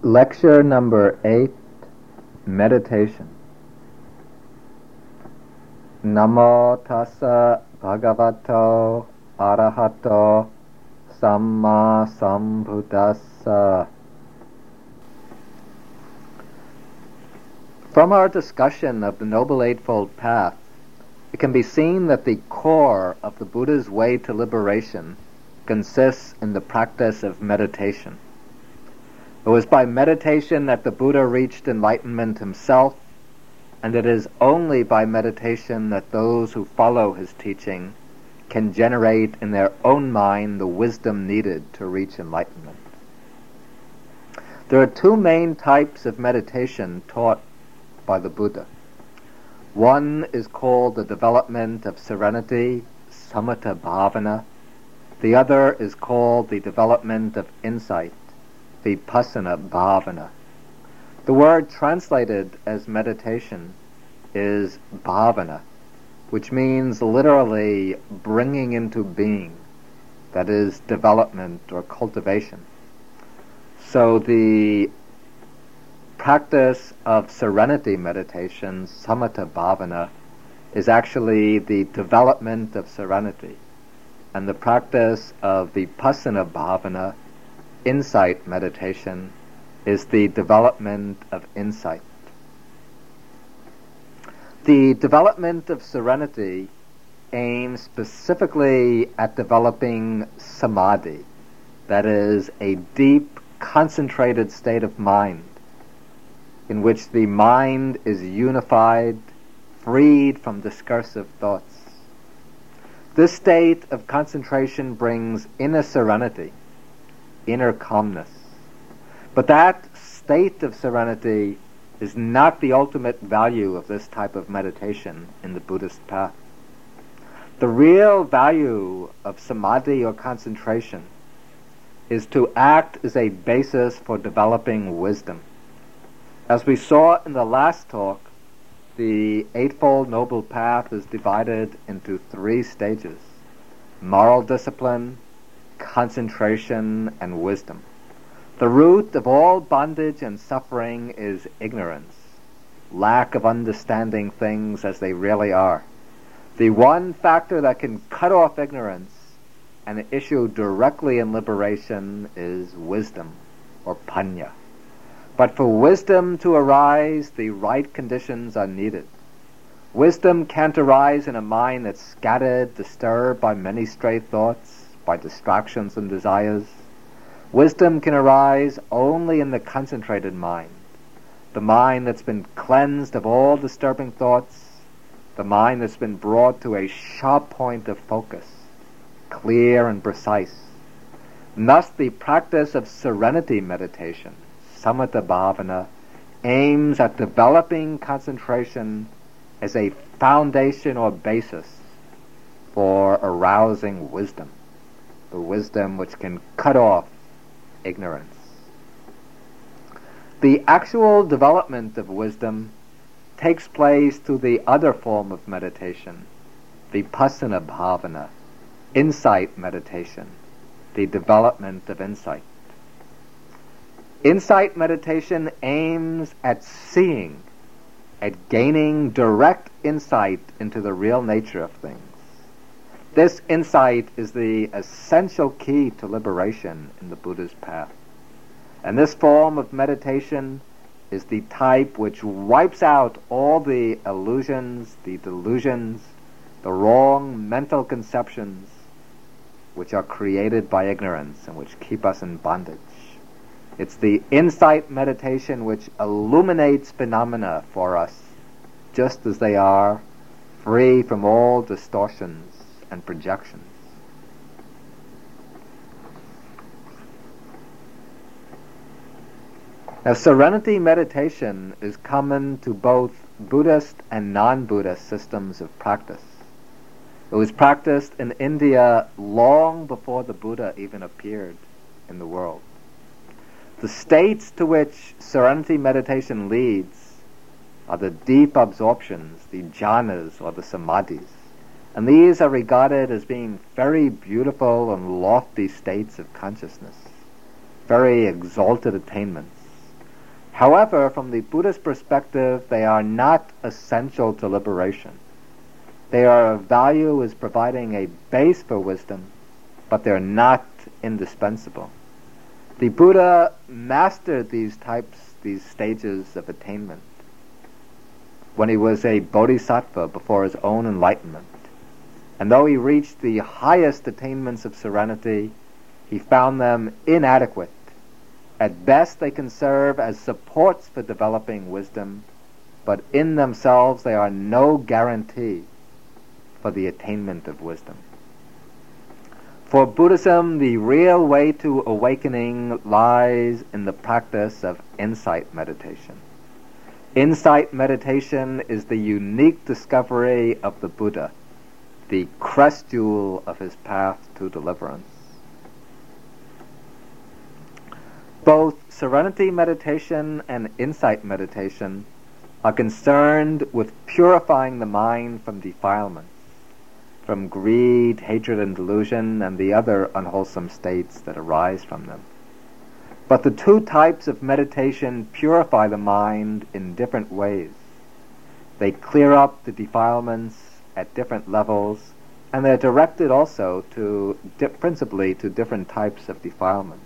Lecture number 8, Meditation. Namo tassa bhagavato arahato samma sambuddhassa. From our discussion of the Noble Eightfold Path, it can be seen that the core of the Buddha's way to liberation consists in the practice of meditation. It was by meditation that the Buddha reached enlightenment himself, and it is only by meditation that those who follow his teaching can generate in their own mind the wisdom needed to reach enlightenment. There are two main types of meditation taught by the Buddha. One is called the development of serenity, samatha bhavana. The other is called the development of insight, vipassana bhavana. The word translated as meditation is bhavana, which means literally bringing into being, that is, development or cultivation. So the practice of serenity meditation, samatha bhavana, is actually the development of serenity, and the practice of vipassana bhavana, insight meditation, is the development of insight. The development of serenity aims specifically at developing samadhi, that is, a deep, concentrated state of mind, in which the mind is unified, freed from discursive thoughts. This state of concentration brings inner serenity, inner calmness. But that state of serenity is not the ultimate value of this type of meditation in the Buddhist path. The real value of samadhi or concentration is to act as a basis for developing wisdom. As we saw in the last talk, the Eightfold Noble Path is divided into 3 stages: moral discipline, concentration, and wisdom. The root of all bondage and suffering is ignorance, lack of understanding things as they really are. The one factor that can cut off ignorance and issue directly in liberation is wisdom, or panya. But for wisdom to arise, the right conditions are needed. Wisdom can't arise in a mind that's scattered, disturbed by many stray thoughts, by distractions and desires. Wisdom can arise only in the concentrated mind, the mind that's been cleansed of all disturbing thoughts, the mind that's been brought to a sharp point of focus, clear and precise. And thus the practice of serenity meditation, samatha bhavana, aims at developing concentration as a foundation or basis for arousing wisdom, the wisdom which can cut off ignorance. The actual development of wisdom takes place through the other form of meditation, vipassana bhavana, insight meditation, the development of insight. Insight meditation aims at seeing, at gaining direct insight into the real nature of things. This insight is the essential key to liberation in the Buddha's path. And this form of meditation is the type which wipes out all the illusions, the delusions, the wrong mental conceptions which are created by ignorance and which keep us in bondage. It's the insight meditation which illuminates phenomena for us just as they are, free from all distortions and projections. Now, serenity meditation is common to both Buddhist and non-Buddhist systems of practice. It was practiced in India long before the Buddha even appeared in the world. The states to which serenity meditation leads are the deep absorptions, the jhanas or the samadhis. And these are regarded as being very beautiful and lofty states of consciousness, very exalted attainments. However, from the Buddhist perspective, they are not essential to liberation. They are of value as providing a base for wisdom, but they're not indispensable. The Buddha mastered these stages of attainment when he was a bodhisattva before his own enlightenment. And though he reached the highest attainments of serenity, he found them inadequate. At best, they can serve as supports for developing wisdom, but in themselves they are no guarantee for the attainment of wisdom. For Buddhism, the real way to awakening lies in the practice of insight meditation. Insight meditation is the unique discovery of the Buddha, the crest jewel of his path to deliverance. Both serenity meditation and insight meditation are concerned with purifying the mind from defilements, from greed, hatred, and delusion, and the other unwholesome states that arise from them. But the two types of meditation purify the mind in different ways. They clear up the defilements at different levels, and they're directed also principally to different types of defilements.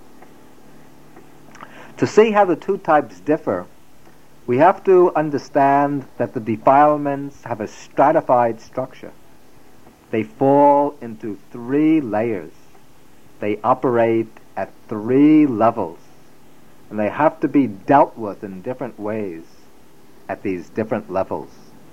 To see how the two types differ, we have to understand that the defilements have a stratified structure. They fall into 3 layers. They operate at 3 levels, and they have to be dealt with in different ways at these different levels.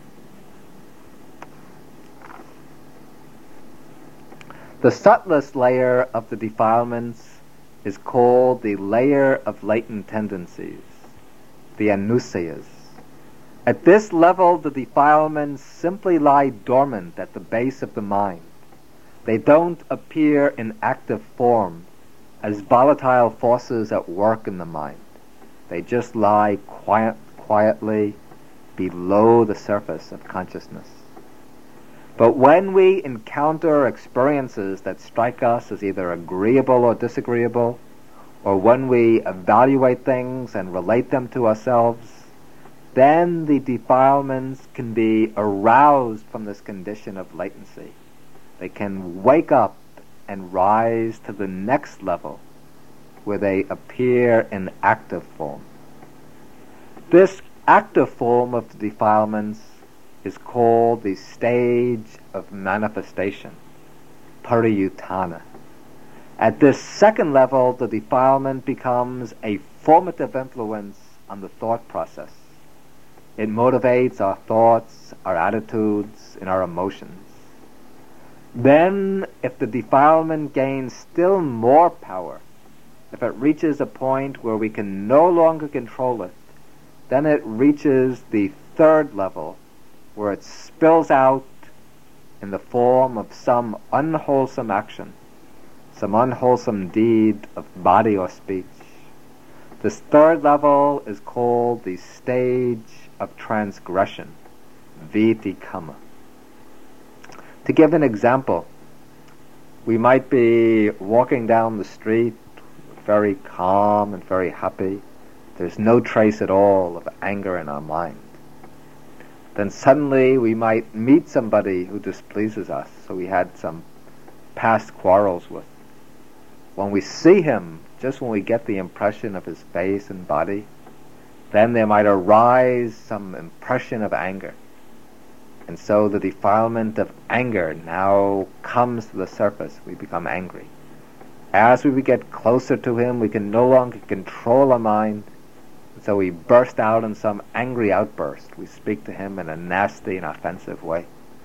The subtlest layer of the defilements is called the layer of latent tendencies, the anusayas. At this level, the defilements simply lie dormant at the base of the mind. They don't appear in active form as volatile forces at work in the mind. They just lie quietly below the surface of consciousness. But when we encounter experiences that strike us as either agreeable or disagreeable, or when we evaluate things and relate them to ourselves, then the defilements can be aroused from this condition of latency. They can wake up and rise to the next level where they appear in active form. This active form of the defilements is called the stage of manifestation, pariyutthana. At this second level, the defilement becomes a formative influence on the thought process. It motivates our thoughts, our attitudes, and our emotions. Then, if the defilement gains still more power, if it reaches a point where we can no longer control it, then it reaches the third level, where it spills out in the form of some unwholesome action, some unwholesome deed of body or speech. This third level is called the stage of transgression, vitikama. To give an example, we might be walking down the street, very calm and very happy. There's no trace at all of anger in our mind. Then suddenly we might meet somebody who displeases us, so we had some past quarrels with. When we see him, just when we get the impression of his face and body, then there might arise some impression of anger. And so the defilement of anger now comes to the surface. We become angry. As we get closer to him, we can no longer control our mind. So we burst out in some angry outburst. We speak to him in a nasty and offensive way.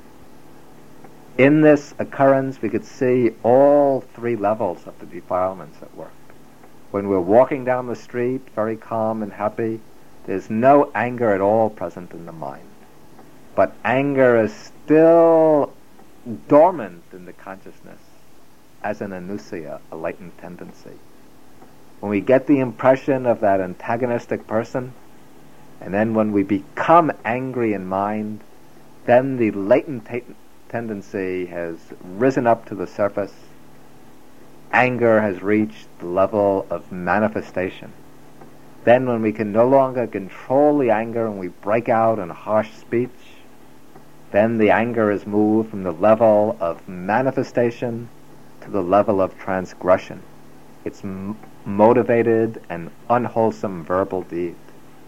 In this occurrence, we could see all 3 levels of the defilements at work. When we're walking down the street, very calm and happy, there's no anger at all present in the mind. But anger is still dormant in the consciousness as an anusaya, a latent tendency. When we get the impression of that antagonistic person, and then when we become angry in mind, then the latent tendency has risen up to the surface. Anger has reached the level of manifestation. Then when we can no longer control the anger and we break out in harsh speech, then the anger is moved from the level of manifestation to the level of transgression. It's motivated and unwholesome verbal deed.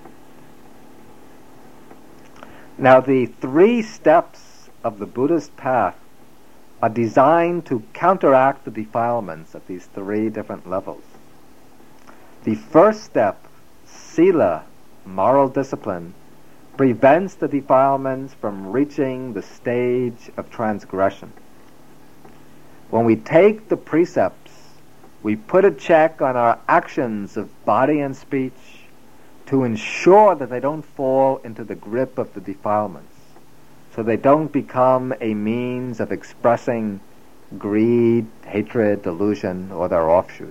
Now, the 3 steps of the Buddhist path are designed to counteract the defilements at these 3 different levels. The first step, sila, moral discipline, prevents the defilements from reaching the stage of transgression. When we take the precepts, we put a check on our actions of body and speech to ensure that they don't fall into the grip of the defilements, so they don't become a means of expressing greed, hatred, delusion, or their offshoots.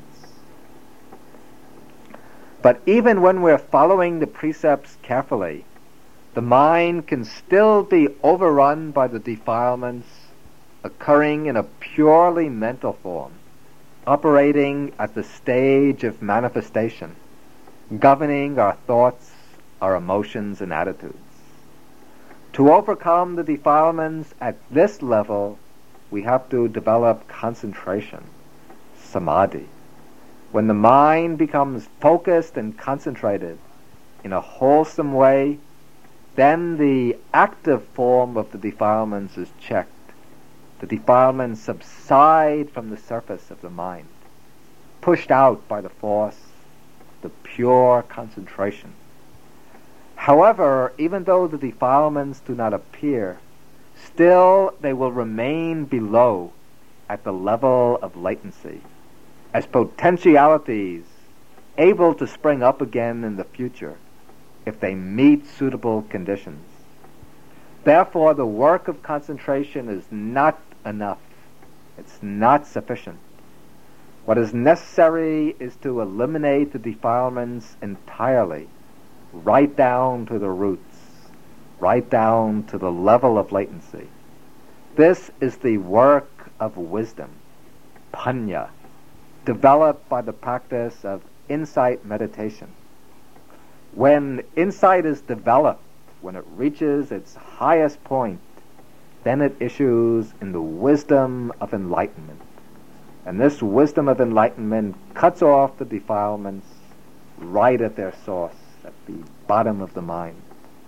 But even when we're following the precepts carefully, the mind can still be overrun by the defilements occurring in a purely mental form, operating at the stage of manifestation, governing our thoughts, our emotions, and attitudes. To overcome the defilements at this level, we have to develop concentration, samadhi. When the mind becomes focused and concentrated in a wholesome way, then the active form of the defilements is checked. The defilements subside from the surface of the mind, pushed out by the force, the pure concentration. However, even though the defilements do not appear, still they will remain below at the level of latency, as potentialities able to spring up again in the future if they meet suitable conditions. Therefore, the work of concentration is not enough. It's not sufficient. What is necessary is to eliminate the defilements entirely, right down to the roots, right down to the level of latency. This is the work of wisdom, panya, developed by the practice of insight meditation. When insight is developed, when it reaches its highest point, then it issues in the wisdom of enlightenment. And this wisdom of enlightenment cuts off the defilements right at their source, at the bottom of the mind.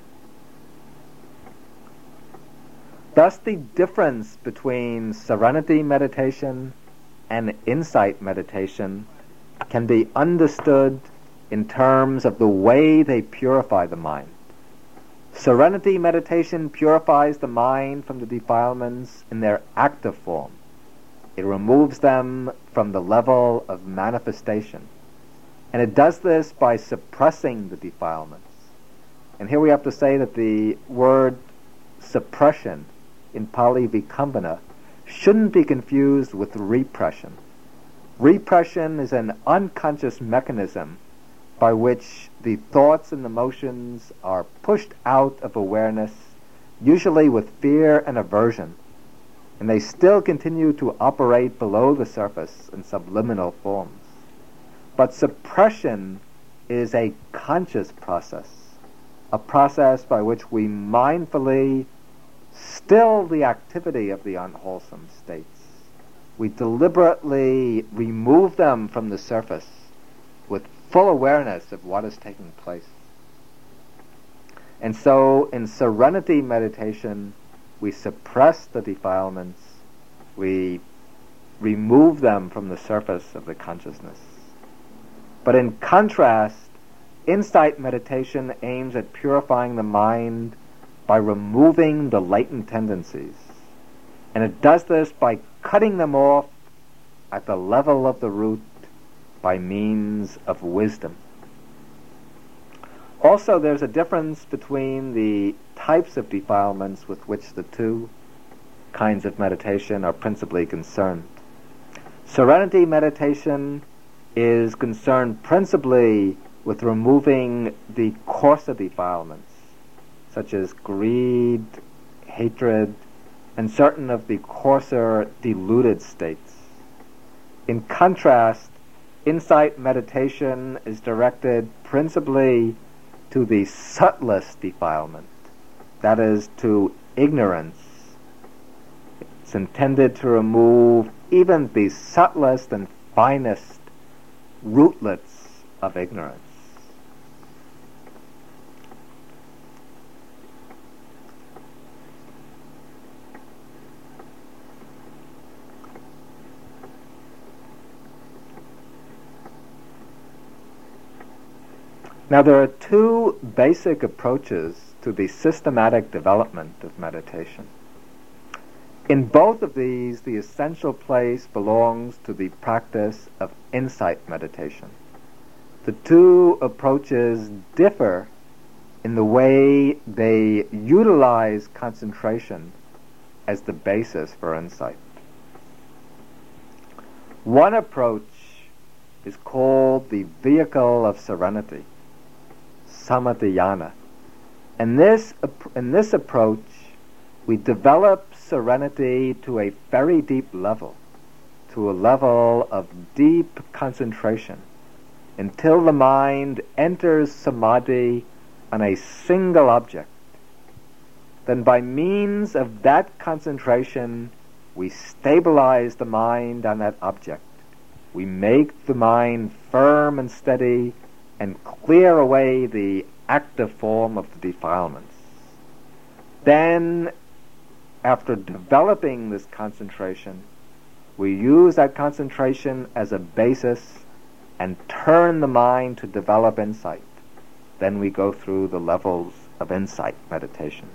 Thus, the difference between serenity meditation and insight meditation can be understood in terms of the way they purify the mind. Serenity meditation purifies the mind from the defilements in their active form. It removes them from the level of manifestation. And it does this by suppressing the defilements. And here we have to say that the word suppression in Pali Vikambana shouldn't be confused with repression. Repression is an unconscious mechanism by which the thoughts and emotions are pushed out of awareness, usually with fear and aversion, and they still continue to operate below the surface in subliminal forms. But suppression is a conscious process, a process by which we mindfully still the activity of the unwholesome states. We deliberately remove them from the surface with full awareness of what is taking place. And so in serenity meditation, we suppress the defilements, we remove them from the surface of the consciousness. But in contrast, insight meditation aims at purifying the mind by removing the latent tendencies. And it does this by cutting them off at the level of the root by means of wisdom. Also, there's a difference between the types of defilements with which the 2 kinds of meditation are principally concerned. Serenity meditation is concerned principally with removing the coarser defilements, such as greed, hatred, and certain of the coarser deluded states. In contrast, Insight meditation is directed principally to the subtlest defilement, that is, to ignorance. It's intended to remove even the subtlest and finest rootlets of ignorance. Now, there are two basic approaches to the systematic development of meditation. In both of these, the essential place belongs to the practice of insight meditation. The two approaches differ in the way they utilize concentration as the basis for insight. One approach is called the vehicle of serenity, samadhyana. In this approach, we develop serenity to a very deep level, to a level of deep concentration, until the mind enters samadhi on a single object. Then by means of that concentration, we stabilize the mind on that object. We make the mind firm and steady and clear away the active form of the defilements. Then, after developing this concentration, we use that concentration as a basis and turn the mind to develop insight. Then we go through the levels of insight meditation.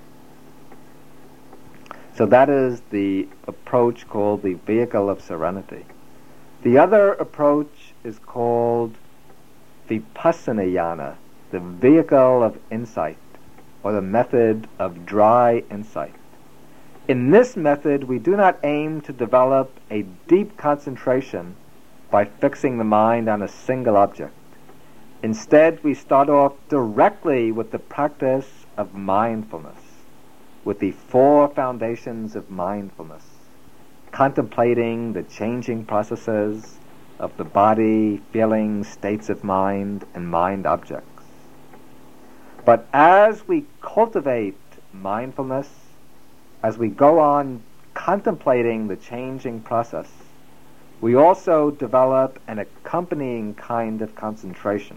So that is the approach called the vehicle of serenity. The other approach is called Vipassanayana, the vehicle of insight, or the method of dry insight. In this method, we do not aim to develop a deep concentration by fixing the mind on a single object. Instead, we start off directly with the practice of mindfulness, with the four foundations of mindfulness, contemplating the changing processes of the body, feelings, states of mind, and mind objects. But as we cultivate mindfulness, as we go on contemplating the changing process, we also develop an accompanying kind of concentration.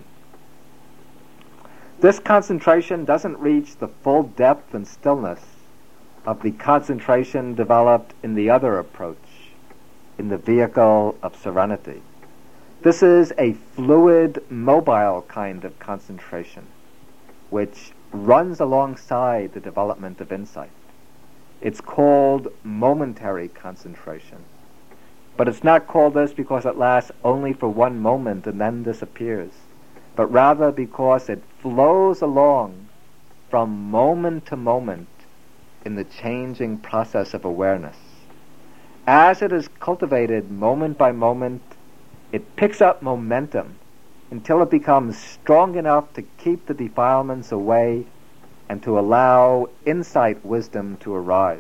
This concentration doesn't reach the full depth and stillness of the concentration developed in the other approach, in the vehicle of serenity. This is a fluid, mobile kind of concentration, which runs alongside the development of insight. It's called momentary concentration. But it's not called this because it lasts only for one moment and then disappears, but rather because it flows along from moment to moment in the changing process of awareness. As it is cultivated moment by moment, it picks up momentum until it becomes strong enough to keep the defilements away and to allow insight wisdom to arise.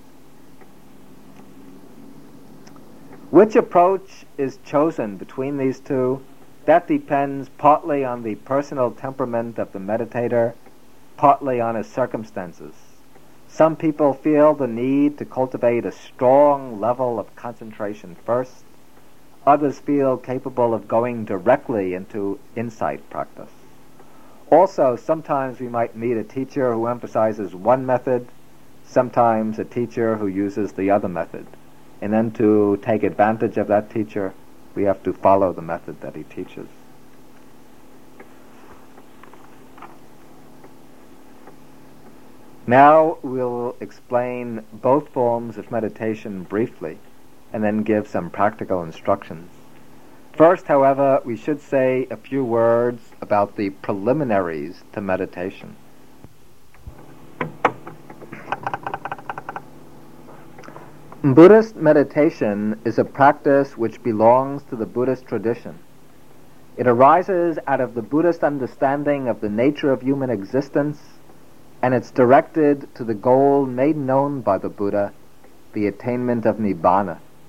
Which approach is chosen between these two? That depends partly on the personal temperament of the meditator, partly on his circumstances. Some people feel the need to cultivate a strong level of concentration first. Others feel capable of going directly into insight practice. Also, sometimes we might meet a teacher who emphasizes one method, sometimes a teacher who uses the other method. And then to take advantage of that teacher, we have to follow the method that he teaches. Now we'll explain both forms of meditation briefly, and then give some practical instructions. First, however, we should say a few words about the preliminaries to meditation. Buddhist meditation is a practice which belongs to the Buddhist tradition. It arises out of the Buddhist understanding of the nature of human existence, and it's directed to the goal made known by the Buddha, the attainment of Nibbana.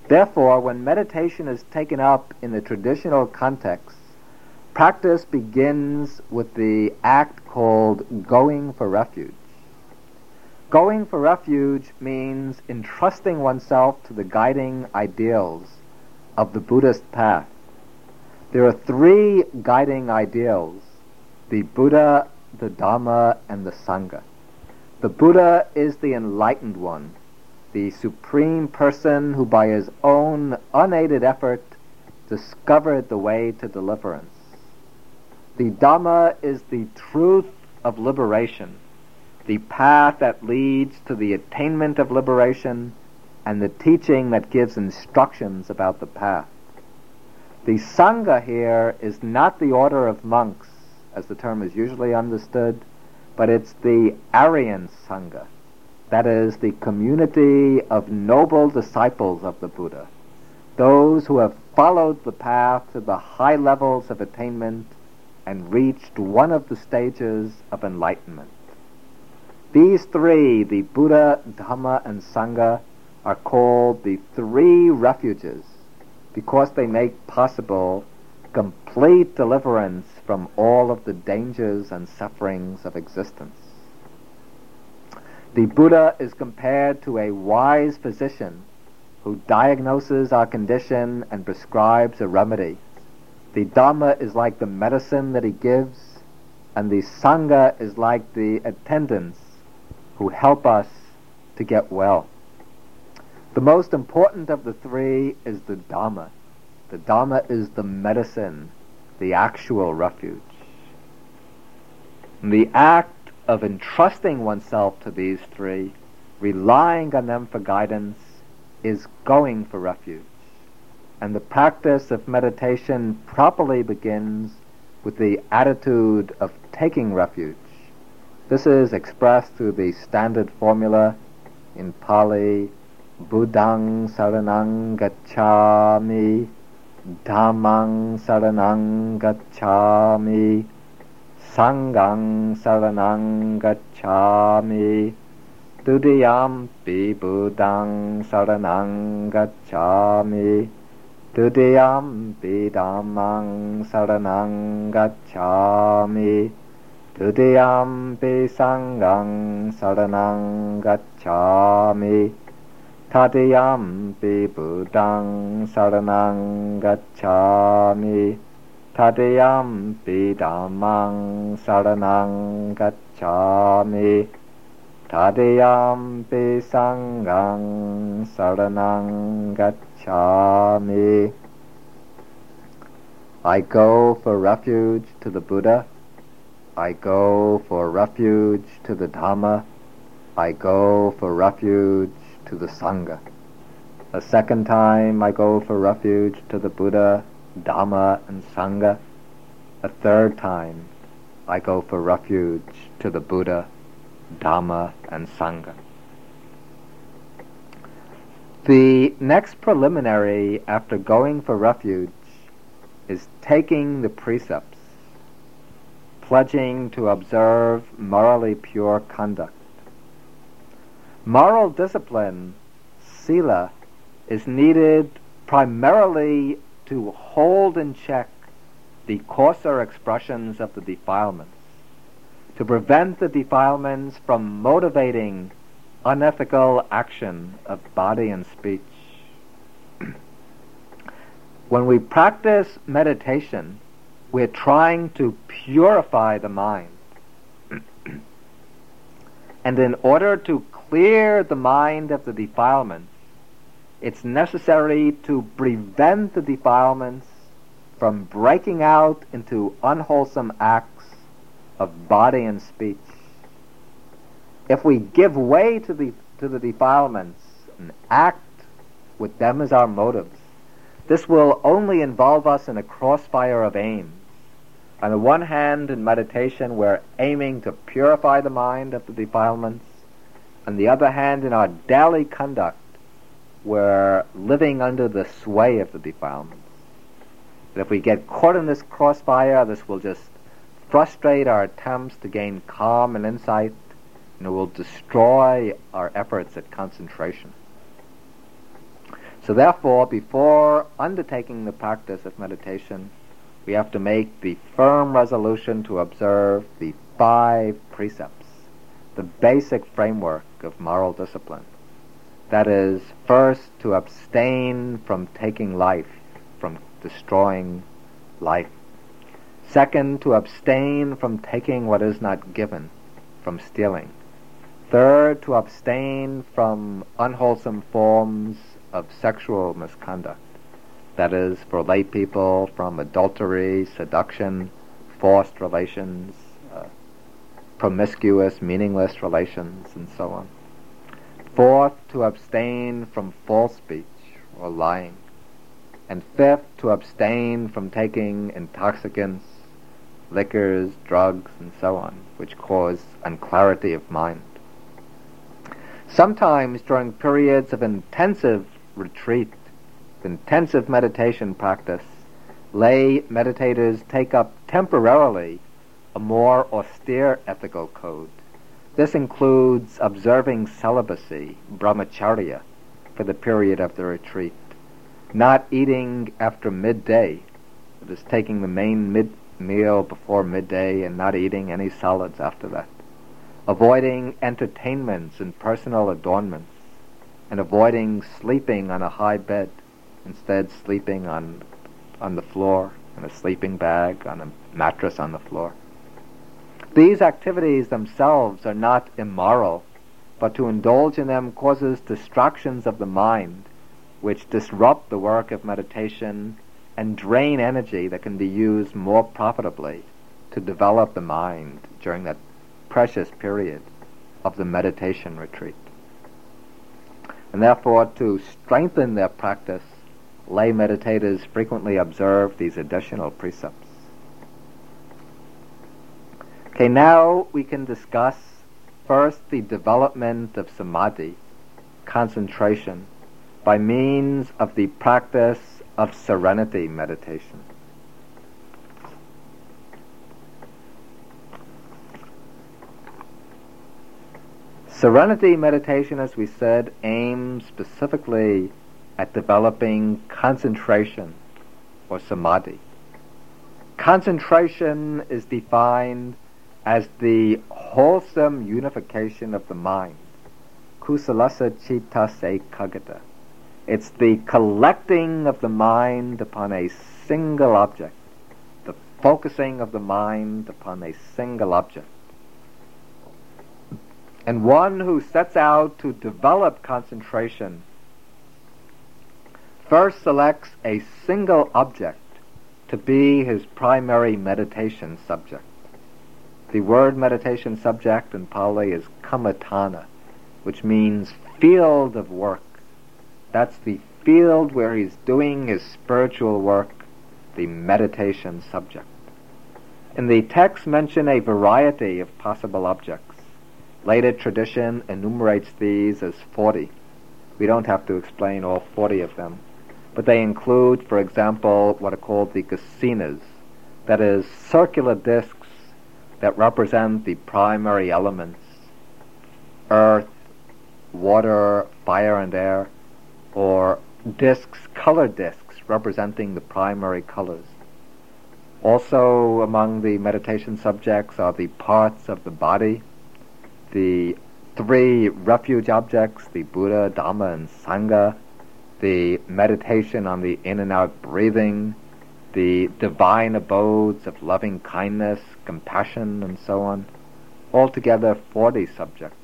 Therefore, when meditation is taken up in the traditional context, practice begins with the act called going for refuge. Going for refuge means entrusting oneself to the guiding ideals of the Buddhist path. There are three guiding ideals: the Buddha, the Dhamma, and the Sangha. The Buddha is the enlightened one, the supreme person who by his own unaided effort discovered the way to deliverance. The Dhamma is the truth of liberation, the path that leads to the attainment of liberation, and the teaching that gives instructions about the path. The Sangha here is not the order of monks, as the term is usually understood, but it's the Aryan Sangha. That is, the community of noble disciples of the Buddha, those who have followed the path to the high levels of attainment and reached one of the stages of enlightenment. These three, the Buddha, Dhamma, and Sangha, are called the three refuges because they make possible complete deliverance from all of the dangers and sufferings of existence. The Buddha is compared to a wise physician who diagnoses our condition and prescribes a remedy. The Dhamma is like the medicine that he gives, and the Sangha is like the attendants who help us to get well. The most important of the three is the Dhamma. The Dhamma is the medicine, the actual refuge. And the act of entrusting oneself to these three, relying on them for guidance, is going for refuge. And the practice of meditation properly begins with the attitude of taking refuge. This is expressed through the standard formula in Pali: Buddhang saranang gacchami, Dhammang saranang gacchami, Sanghang saranang gacchami, Dutiyampi Buddhang saranang gacchami, Dutiyampi Dhammang saranang gacchami, Dutiyampi Sanghang saranang gacchami, Tatiyampi Buddhang saranang gacchami, Tatiyampi Dhammang saranang gacchami, Tatiyampi Sanghang saranang gacchami. I go for refuge to the Buddha. I go for refuge to the Dhamma. I go for refuge to the Sangha. A second time I go for refuge to the Buddha, Dhamma, and Sangha. A third time I go for refuge to the Buddha, Dhamma, and Sangha. The next preliminary after going for refuge is taking the precepts, pledging to observe morally pure conduct. Moral discipline, sila, is needed primarily to hold in check the coarser expressions of the defilements, to prevent the defilements from motivating unethical action of body and speech. When we practice meditation, we're trying to purify the mind. And in order to clear the mind of the defilements, it's necessary to prevent the defilements from breaking out into unwholesome acts of body and speech. If we give way to the defilements and act with them as our motives, this will only involve us in a crossfire of aims. On the one hand, in meditation, we're aiming to purify the mind of the defilements. On the other hand, in our daily conduct, we're living under the sway of the defilements. And if we get caught in this crossfire, this will just frustrate our attempts to gain calm and insight, and it will destroy our efforts at concentration. So therefore, before undertaking the practice of meditation, we have to make the firm resolution to observe the 5 precepts, the basic framework of moral discipline. That is, first, to abstain from taking life, from destroying life. Second, to abstain from taking what is not given, from stealing. Third, to abstain from unwholesome forms of sexual misconduct. That is, for lay people, from adultery, seduction, forced relations, promiscuous, meaningless relations, and so on. Fourth, to abstain from false speech or lying. And fifth, to abstain from taking intoxicants, liquors, drugs, and so on, which cause unclarity of mind. Sometimes during periods of intensive retreat, intensive meditation practice, lay meditators take up temporarily a more austere ethical code. This includes observing celibacy, brahmacharya, for the period of the retreat, not eating after midday, that is, taking the main meal before midday and not eating any solids after that, avoiding entertainments and personal adornments, and avoiding sleeping on a high bed, instead sleeping on the floor, in a sleeping bag, on a mattress on the floor. These activities themselves are not immoral, but to indulge in them causes distractions of the mind, which disrupt the work of meditation and drain energy that can be used more profitably to develop the mind during that precious period of the meditation retreat. And therefore, to strengthen their practice, lay meditators frequently observe these additional precepts. Okay, now we can discuss first the development of samadhi, concentration, by means of the practice of serenity meditation. Serenity meditation, as we said, aims specifically at developing concentration or samadhi. Concentration is defined as the wholesome unification of the mind. Kusalasa chittase ekagata. It's the collecting of the mind upon a single object, the focusing of the mind upon a single object. And one who sets out to develop concentration first selects a single object to be his primary meditation subject. The word meditation subject in Pali is kamatana, which means field of work. That's the field where he's doing his spiritual work, the meditation subject. In the text mention a variety of possible objects. Later tradition enumerates these as 40. We don't have to explain all 40 of them, but they include, for example, what are called the kasinas, that is, circular discs that represent the primary elements, earth, water, fire, and air, or discs, color discs, representing the primary colors. Also among the meditation subjects are the parts of the body, the 3 refuge objects, the Buddha, Dhamma, and Sangha, the meditation on the in and out breathing, the divine abodes of loving kindness, compassion, and so on. Altogether 40 subjects.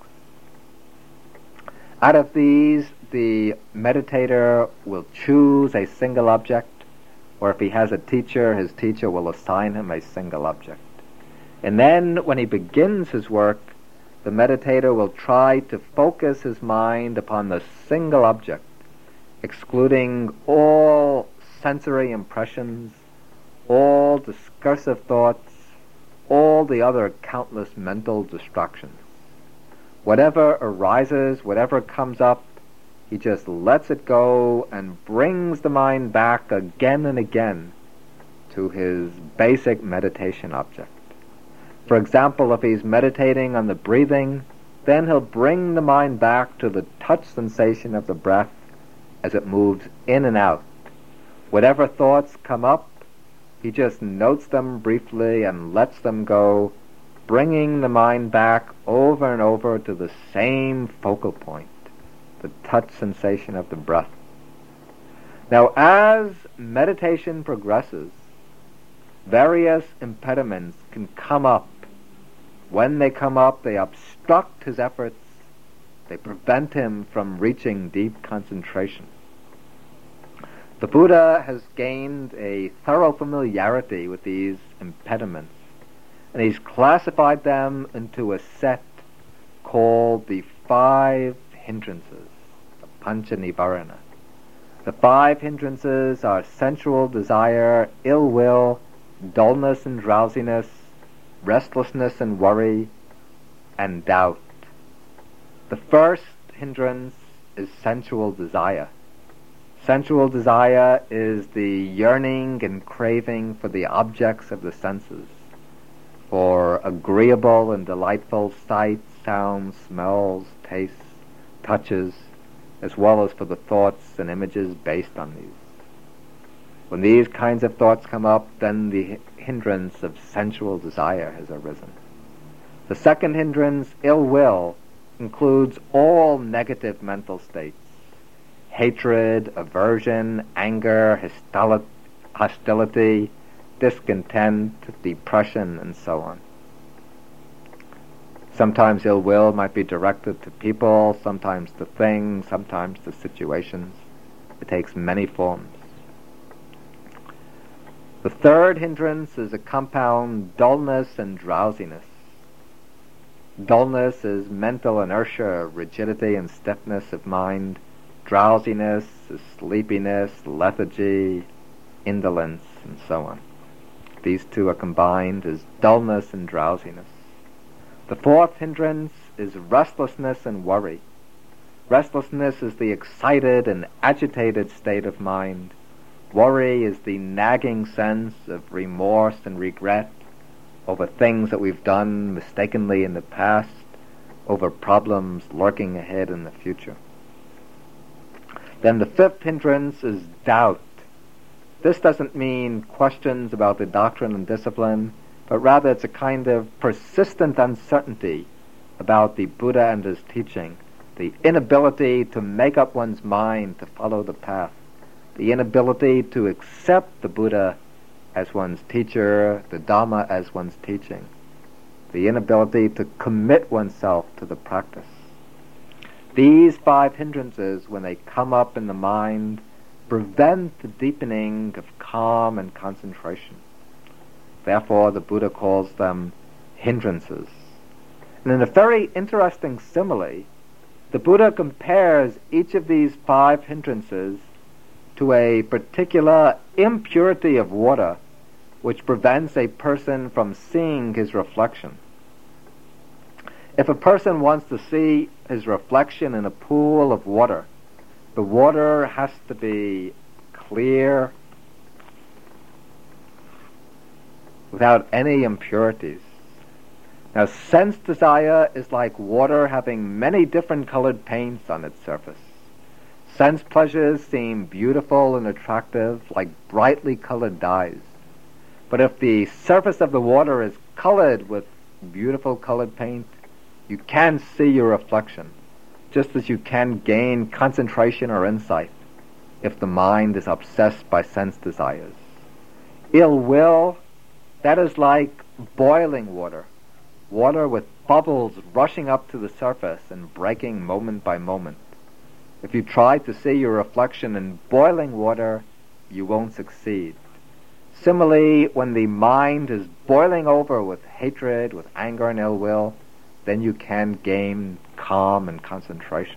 Out of these, the meditator will choose a single object, or if he has a teacher, his teacher will assign him a single object. And then, when he begins his work, the meditator will try to focus his mind upon the single object, excluding all sensory impressions, all discursive thoughts, all the other countless mental distractions. Whatever arises, whatever comes up, he just lets it go and brings the mind back again and again to his basic meditation object. For example, if he's meditating on the breathing, then he'll bring the mind back to the touch sensation of the breath as it moves in and out. Whatever thoughts come up, he just notes them briefly and lets them go, bringing the mind back over and over to the same focal point, the touch sensation of the breath. Now, as meditation progresses, various impediments can come up. When they come up, they obstruct his efforts. They prevent him from reaching deep concentration. The Buddha has gained a thorough familiarity with these impediments, and he's classified them into a set called the 5 hindrances, the Pancha Nivarana. The 5 hindrances are sensual desire, ill will, dullness and drowsiness, restlessness and worry, and doubt. The first hindrance is sensual desire. Sensual desire is the yearning and craving for the objects of the senses, for agreeable and delightful sights, sounds, smells, tastes, touches, as well as for the thoughts and images based on these. When these kinds of thoughts come up, then the hindrance of sensual desire has arisen. The second hindrance, ill will, includes all negative mental states: hatred, aversion, anger, hostility, discontent, depression, and so on. Sometimes ill will might be directed to people, sometimes to things, sometimes to situations. It takes many forms. The third hindrance is a compound dullness and drowsiness. Dullness is mental inertia, rigidity and stiffness of mind. Drowsiness is sleepiness, lethargy, indolence, and so on. These two are combined as dullness and drowsiness. The fourth hindrance is restlessness and worry. Restlessness is the excited and agitated state of mind. Worry is the nagging sense of remorse and regret over things that we've done mistakenly in the past, over problems lurking ahead in the future. Then the fifth hindrance is doubt. This doesn't mean questions about the doctrine and discipline, but rather it's a kind of persistent uncertainty about the Buddha and his teaching, the inability to make up one's mind to follow the path, the inability to accept the Buddha as one's teacher, the Dhamma as one's teaching, the inability to commit oneself to the practice. These 5 hindrances, when they come up in the mind, prevent the deepening of calm and concentration. Therefore, the Buddha calls them hindrances. And in a very interesting simile, the Buddha compares each of these 5 hindrances to a particular impurity of water which prevents a person from seeing his reflection. If a person wants to see his reflection in a pool of water, the water has to be clear, without any impurities. Now, sense desire is like water having many different colored paints on its surface. Sense pleasures seem beautiful and attractive, like brightly colored dyes. But if the surface of the water is colored with beautiful colored paint, you can't see your reflection, just as you can gain concentration or insight if the mind is obsessed by sense desires. Ill will, that is like boiling water, water with bubbles rushing up to the surface and breaking moment by moment. If you try to see your reflection in boiling water, you won't succeed. Similarly, when the mind is boiling over with hatred, with anger and ill will, then you can gain calm and concentration.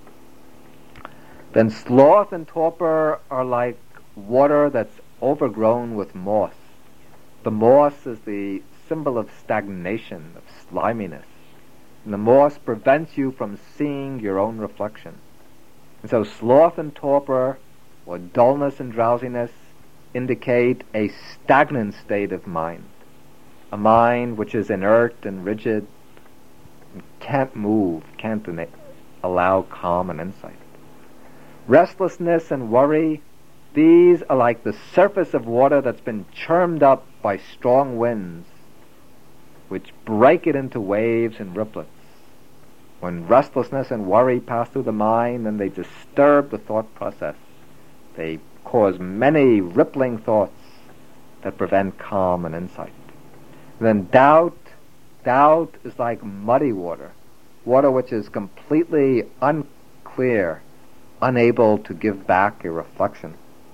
Then sloth and torpor are like water that's overgrown with moss. The moss is the symbol of stagnation, of sliminess. And the moss prevents you from seeing your own reflection. And so sloth and torpor, or dullness and drowsiness, indicate a stagnant state of mind. A mind which is inert and rigid, and can't move, can't allow calm and insight. Restlessness and worry, these are like the surface of water that's been churned up by strong winds, which break it into waves and ripplets. When restlessness and worry pass through the mind, then they disturb the thought process. They cause many rippling thoughts that prevent calm and insight. And then doubt is like muddy water, water which is completely unclear, unable to give back a reflection.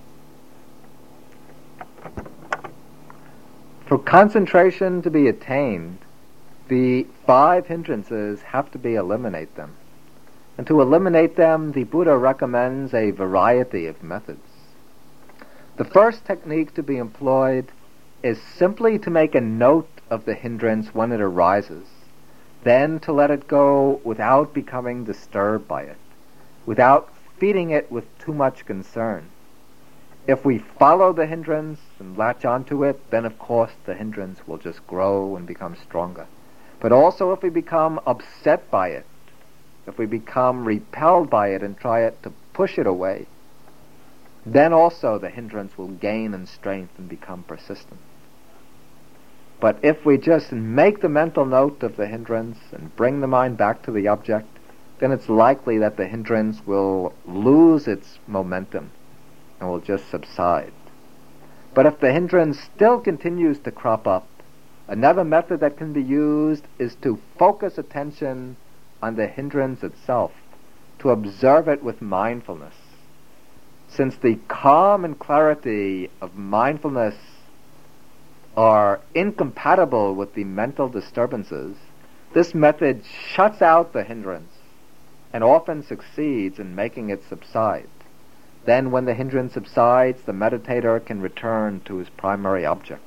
For concentration to be attained, the 5 hindrances have to be eliminated them. And to eliminate them, the Buddha recommends a variety of methods. The first technique to be employed is simply to make a note of the hindrance when it arises, then to let it go without becoming disturbed by it, without feeding it with too much concern. If we follow the hindrance and latch onto it, then of course the hindrance will just grow and become stronger. But also if we become upset by it, if we become repelled by it and try to push it away, then also the hindrance will gain in strength and become persistent. But if we just make the mental note of the hindrance and bring the mind back to the object, then it's likely that the hindrance will lose its momentum and will just subside. But if the hindrance still continues to crop up, another method that can be used is to focus attention on the hindrance itself, to observe it with mindfulness. Since the calm and clarity of mindfulness are incompatible with the mental disturbances, this method shuts out the hindrance and often succeeds in making it subside. Then when the hindrance subsides, the meditator can return to his primary object.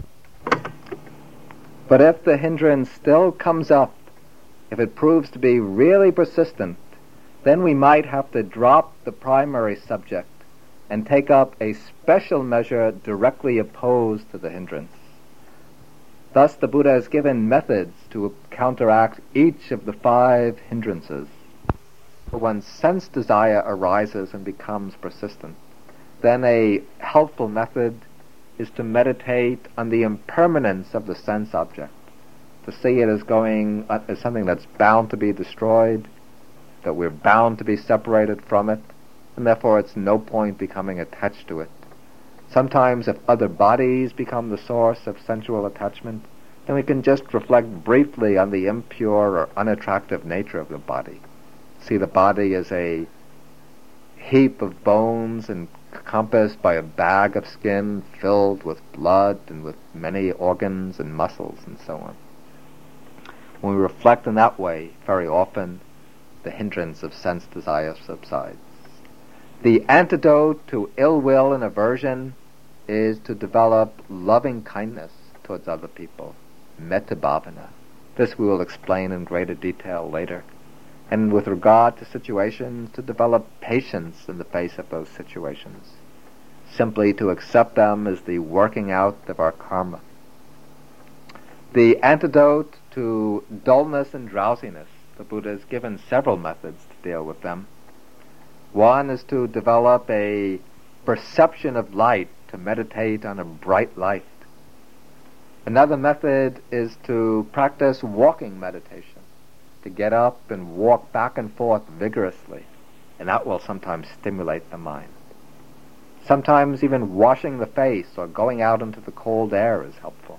But if the hindrance still comes up, if it proves to be really persistent, then we might have to drop the primary subject and take up a special measure directly opposed to the hindrance. Thus the Buddha has given methods to counteract each of the 5 hindrances. When sense desire arises and becomes persistent, then a helpful method is to meditate on the impermanence of the sense object, to see it as something that's bound to be destroyed, that we're bound to be separated from it, and therefore it's no point becoming attached to it. Sometimes if other bodies become the source of sensual attachment, then we can just reflect briefly on the impure or unattractive nature of the body. See the body as a heap of bones encompassed by a bag of skin filled with blood and with many organs and muscles and so on. When we reflect in that way, very often the hindrance of sense desire subsides. The antidote to ill will and aversion is to develop loving kindness towards other people, metta bhavana. This we will explain in greater detail later. And with regard to situations, to develop patience in the face of those situations, simply to accept them as the working out of our karma. The antidote to dullness and drowsiness, the Buddha has given several methods to deal with them. One is to develop a perception of light, to meditate on a bright light. Another method is to practice walking meditation, to get up and walk back and forth vigorously, and that will sometimes stimulate the mind. Sometimes even washing the face or going out into the cold air is helpful.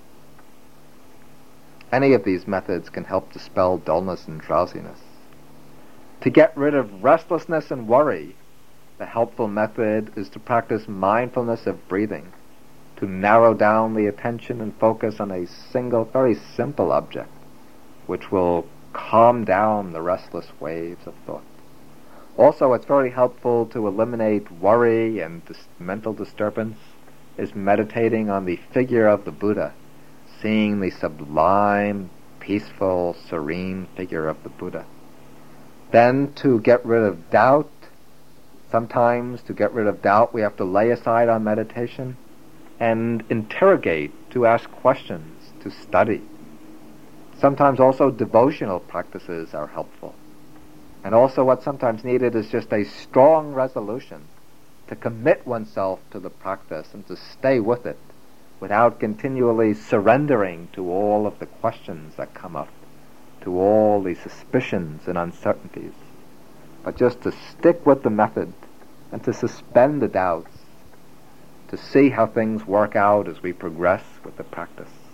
Any of these methods can help dispel dullness and drowsiness. To get rid of restlessness and worry, the helpful method is to practice mindfulness of breathing, to narrow down the attention and focus on a single, very simple object, which will calm down the restless waves of thought. Also, it's very helpful to eliminate worry and mental disturbance, is meditating on the figure of the Buddha, seeing the sublime, peaceful, serene figure of the Buddha. Then to get rid of doubt, sometimes to get rid of doubt we have to lay aside our meditation and interrogate, to ask questions, to study. Sometimes also devotional practices are helpful. And also what's sometimes needed is just a strong resolution to commit oneself to the practice and to stay with it without continually surrendering to all of the questions that come up, to all the suspicions and uncertainties, but just to stick with the method and to suspend the doubts, to see how things work out as we progress with the practice.